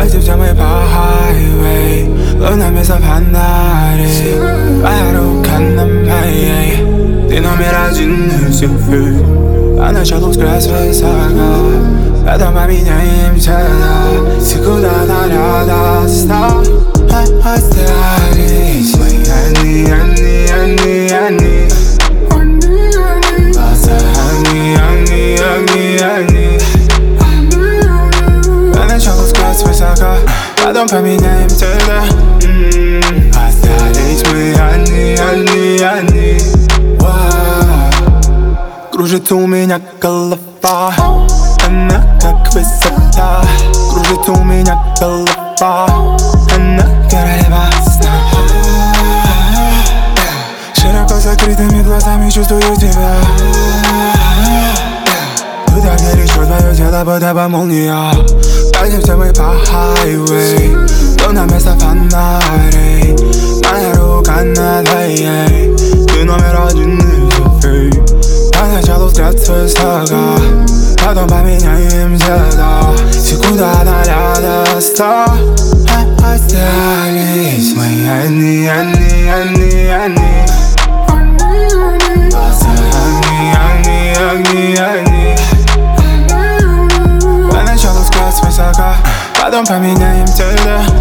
집점을 봐 highway 런하면서 반나리 바로 간난 마이 네 놈이라 짓는 수풀 하나 저도 스트레스 회사가 나도 맘이 내 힘차다 쓰고 다 날아다 stop I stay 아니 맞아 아니 나는 저도 스트레스 회사가 나도 맘이 내 힘차다 I stay 아니 Кружит у меня голова она как высота Кружит у меня голова она королева-сна Широко закрытыми глазами чувствую тебя Туда, где речет твое тело, будто молния Пойдем с тобой по highway 넌 место фонарей моя рука на твоей ты номер один 나는 저도 스트레스 회사가 나도 밤이 내 힘들다 지구 다 날아갔어 I stay 아니 맞아 아니 나는 저도 스트레스 회사가 나도 밤이 내 힘들다